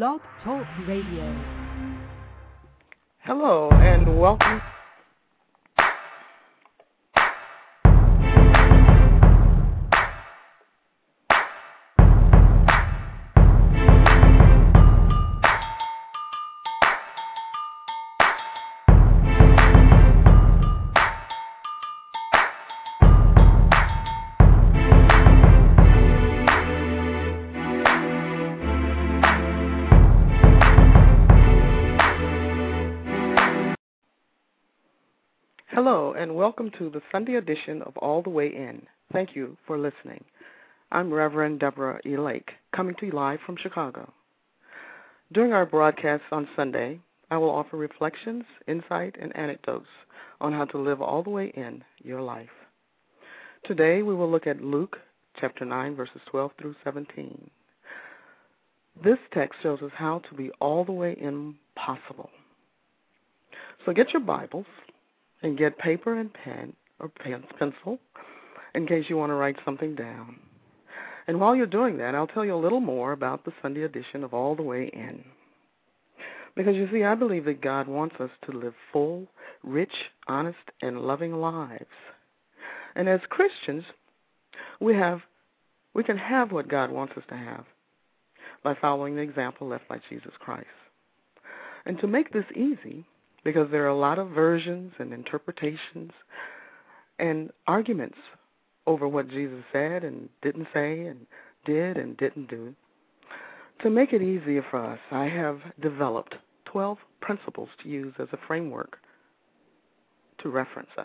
Blog Talk Radio. Hello and welcome. Hello, and welcome to the Sunday edition of All the Way In. Thank you for listening. I'm Reverend Deborah E. Lake, coming to you live from Chicago. During our broadcasts on Sunday, I will offer reflections, insight, and anecdotes on how to live all the way in your life. Today, we will look at Luke chapter 9, verses 12 through 17. This text shows us how to be all the way in possible. So get your Bibles and get paper and pen or pencil in case you want to write something down. And while you're doing that, I'll tell you a little more about the Sunday edition of All the Way In. Because you see, I believe that God wants us to live full, rich, honest, and loving lives. And as Christians, we can have what God wants us to have by following the example left by Jesus Christ. And to make this easy, because there are a lot of versions and interpretations and arguments over what Jesus said and didn't say and did and didn't do. To make it easier for us, I have developed 12 principles to use as a framework to reference us.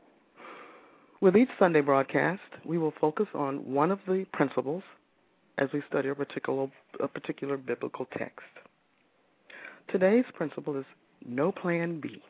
With each Sunday broadcast, we will focus on one of the principles as we study a particular biblical text. Today's principle is no plan B.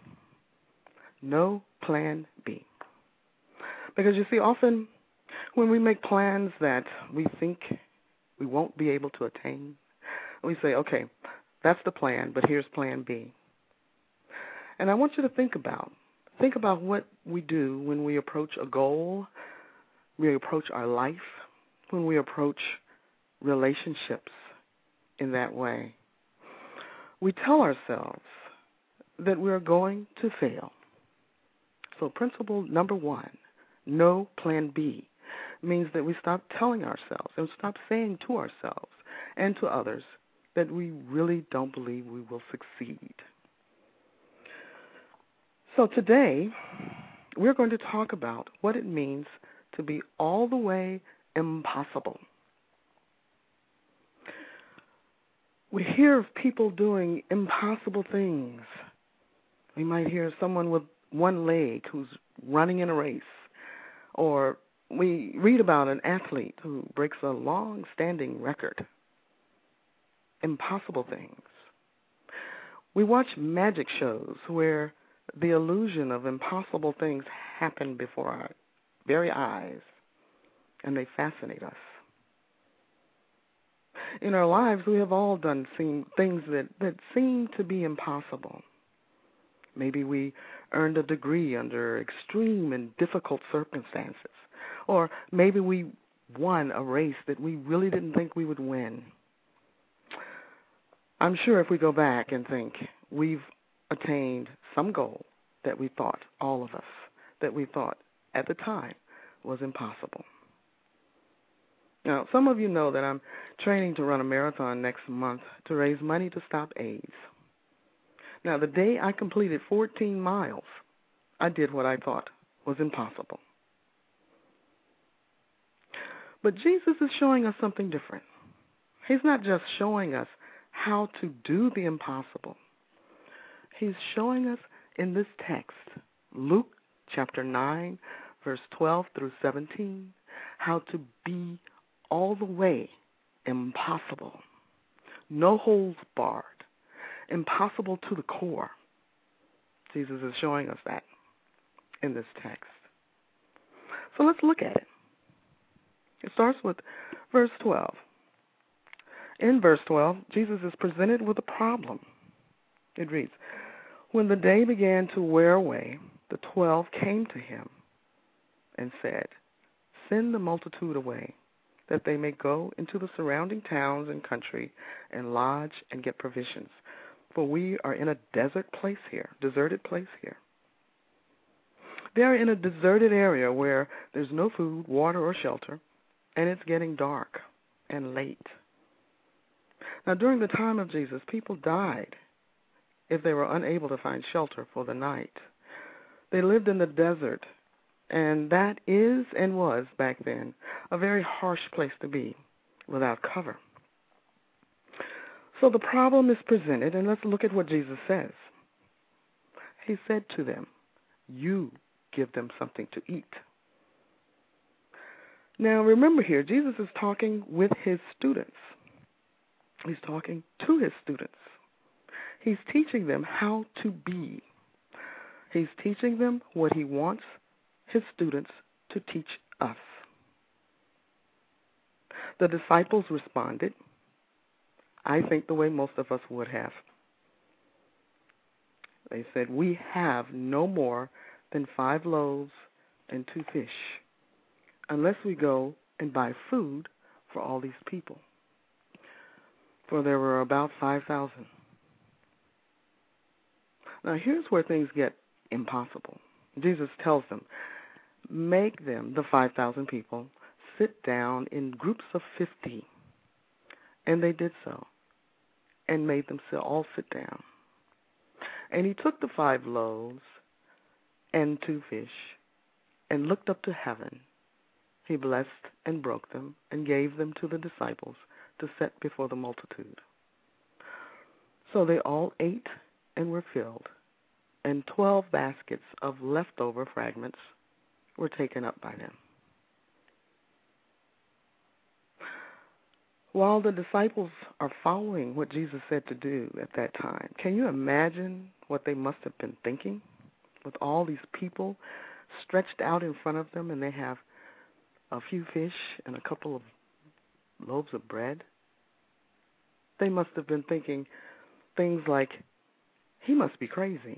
No plan B. Because you see, often when we make plans that we think we won't be able to attain, we say, okay, that's the plan, but here's plan B. And I want you to think about what we do when we approach a goal, we approach our life, when we approach relationships in that way. We tell ourselves that we're going to fail. So principle number 1, no plan B, means that we stop telling ourselves and stop saying to ourselves and to others that we really don't believe we will succeed. So today, we're going to talk about what it means to be all the way impossible. We hear of people doing impossible things. We might hear someone with one leg who's running in a race, or we read about an athlete who breaks a long-standing record. Impossible things. We watch magic shows where the illusion of impossible things happen before our very eyes, and they fascinate us. In our lives, we have all done things that seem to be impossible. Maybe we earned a degree under extreme and difficult circumstances. Or maybe we won a race that we really didn't think we would win. I'm sure if we go back and think, we've attained some goal that we thought, all of us, that we thought at the time was impossible. Now, some of you know that I'm training to run a marathon next month to raise money to stop AIDS. Now, the day I completed 14 miles, I did what I thought was impossible. But Jesus is showing us something different. He's not just showing us how to do the impossible. He's showing us in this text, Luke chapter 9, verse 12 through 17, how to be all the way impossible. No holds barred. Impossible to the core. Jesus is showing us that in this text. So let's look at it. It starts with verse 12. In verse 12, Jesus is presented with a problem. It reads, when the day began to wear away, the 12 came to him and said, send the multitude away, that they may go into the surrounding towns and country and lodge and get provisions. For we are in a deserted place here. They are in a deserted area where there's no food, water, or shelter, and it's getting dark and late. Now, during the time of Jesus, people died if they were unable to find shelter for the night. They lived in the desert, and that is and was back then a very harsh place to be without cover. So the problem is presented, and let's look at what Jesus says. He said to them, "You give them something to eat." Now remember here, Jesus is talking with his students. He's talking to his students. He's teaching them how to be. He's teaching them what he wants his students to teach us. The disciples responded, I think the way most of us would have. They said, "We have no more than 5 loaves and 2 fish, unless we go and buy food for all these people." For there were about 5,000. Now here's where things get impossible. Jesus tells them, make them, the 5,000 people, sit down in groups of 50. And they did so, and made them all sit down. And he took the 5 loaves and 2 fish, and looked up to heaven. He blessed and broke them, and gave them to the disciples to set before the multitude. So they all ate and were filled, and 12 baskets of leftover fragments were taken up by them. While the disciples are following what Jesus said to do at that time, can you imagine what they must have been thinking with all these people stretched out in front of them, and they have a few fish and a couple of loaves of bread? They must have been thinking things like, he must be crazy.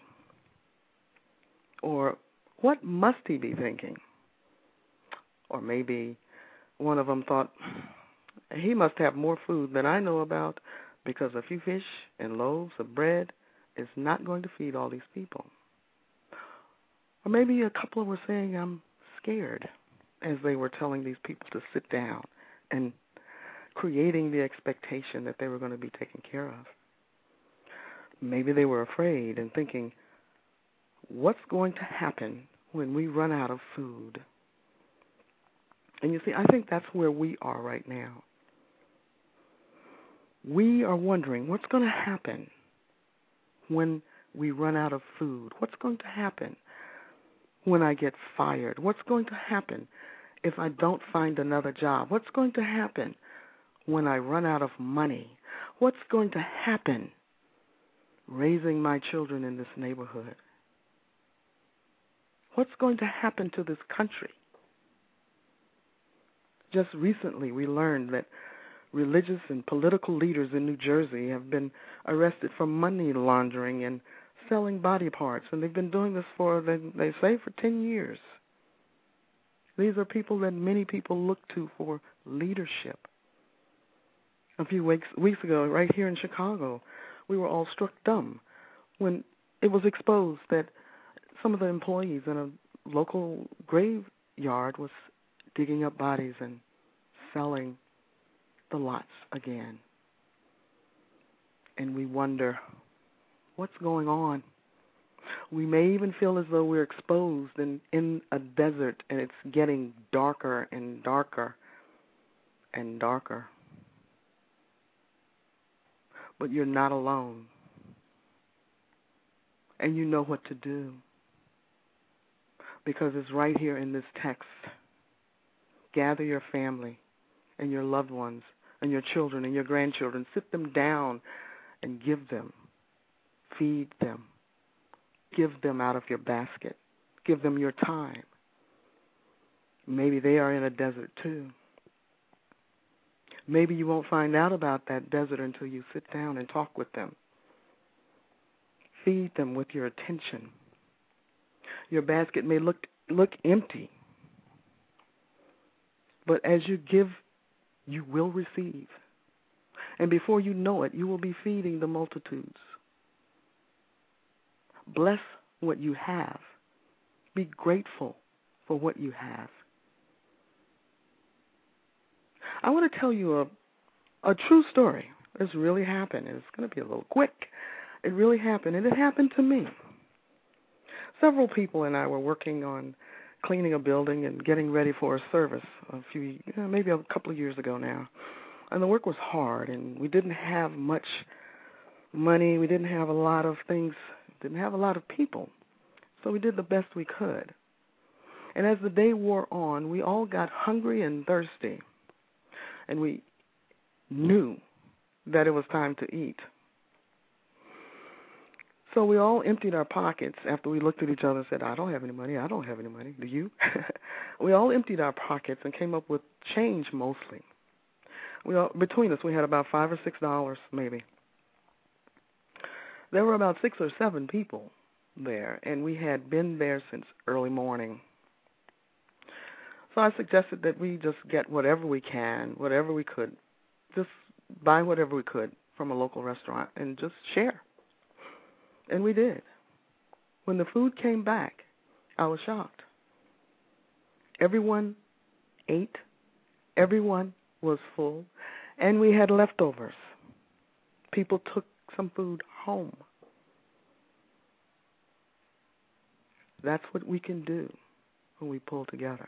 Or, what must he be thinking? Or maybe one of them thought, he must have more food than I know about, because a few fish and loaves of bread is not going to feed all these people. Or maybe a couple were saying, I'm scared, as they were telling these people to sit down and creating the expectation that they were going to be taken care of. Maybe they were afraid and thinking, what's going to happen when we run out of food? And you see, I think that's where we are right now. We are wondering what's going to happen when we run out of food. What's going to happen when I get fired? What's going to happen if I don't find another job? What's going to happen when I run out of money? What's going to happen raising my children in this neighborhood? What's going to happen to this country? Just recently we learned that religious and political leaders in New Jersey have been arrested for money laundering and selling body parts, and they've been doing this for, they say, for 10 years. These are people that many people look to for leadership. A few weeks ago, right here in Chicago, we were all struck dumb when it was exposed that some of the employees in a local graveyard was digging up bodies and selling the lots again. And we wonder, what's going on? We may even feel as though we're exposed in a desert, and it's getting darker and darker and darker. But you're not alone. And you know what to do. Because it's right here in this text. Gather your family and your loved ones and your children and your grandchildren. Sit them down and give them. Feed them. Give them out of your basket. Give them your time. Maybe they are in a desert too. Maybe you won't find out about that desert until you sit down and talk with them. Feed them with your attention. Your basket may look empty, but as you give you will receive. And before you know it, you will be feeding the multitudes. Bless what you have. Be grateful for what you have. I want to tell you a true story. This really happened, and it's going to be a little quick. It really happened, and it happened to me. Several people and I were working on cleaning a building and getting ready for a service maybe a couple of years ago now. And the work was hard, and we didn't have much money. We didn't have a lot of things, didn't have a lot of people. So we did the best we could. And as the day wore on, we all got hungry and thirsty. And we knew that it was time to eat. So we all emptied our pockets after we looked at each other and said, I don't have any money. I don't have any money. Do you? We all emptied our pockets and came up with change mostly. Between us, we had about $5 or $6 maybe. There were about 6 or 7 people there, and we had been there since early morning. So I suggested that we just get whatever we can, whatever we could, just buy whatever we could from a local restaurant and just share. And we did. When the food came back, I was shocked. Everyone ate. Everyone was full. And we had leftovers. People took some food home. That's what we can do when we pull together.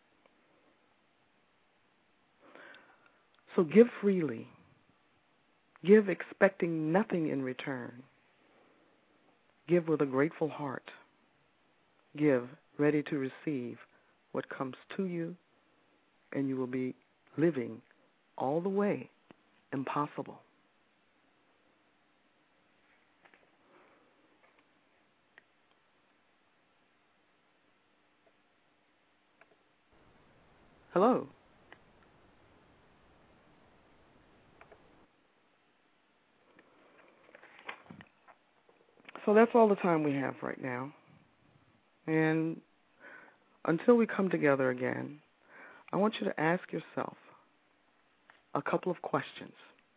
So give freely. Give expecting nothing in return. Give with a grateful heart. Give ready to receive what comes to you, and you will be living all the way impossible. Hello. So that's all the time we have right now. And until we come together again, I want you to ask yourself a couple of questions.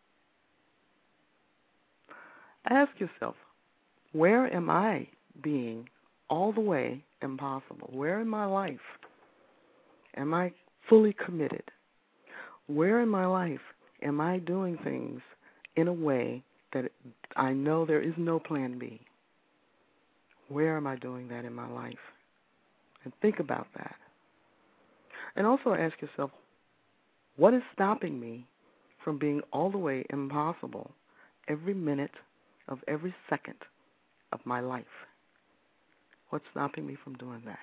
Ask yourself, where am I being all the way impossible? Where in my life am I fully committed? Where in my life am I doing things in a way that I know there is no plan B? Where am I doing that in my life? And think about that. And also ask yourself, what is stopping me from being all the way impossible every minute of every second of my life? What's stopping me from doing that?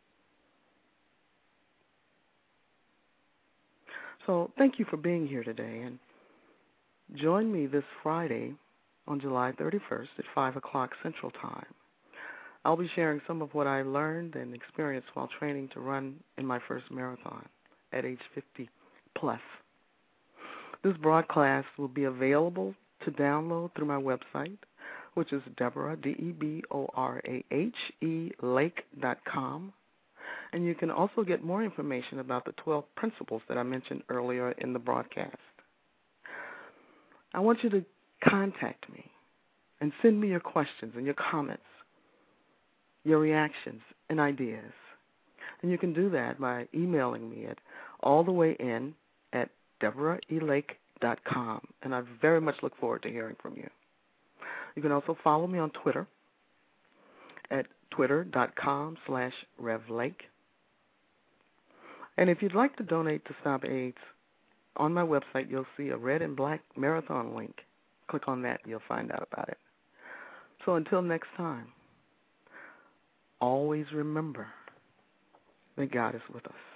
So thank you for being here today, and join me this Friday on July 31st at 5 o'clock Central Time. I'll be sharing some of what I learned and experienced while training to run in my first marathon at age 50 plus. This broadcast will be available to download through my website, which is Deborah, DEBORAHE, Lake.com. And you can also get more information about the 12 principles that I mentioned earlier in the broadcast. I want you to contact me and send me your questions and your comments, your reactions and ideas. And you can do that by emailing me at allthewayin@DeborahELake.com. And I very much look forward to hearing from you. You can also follow me on Twitter at twitter.com/RevLake. And if you'd like to donate to Stop AIDS, on my website you'll see a red and black marathon link. Click on that and you'll find out about it. So until next time, always remember that God is with us.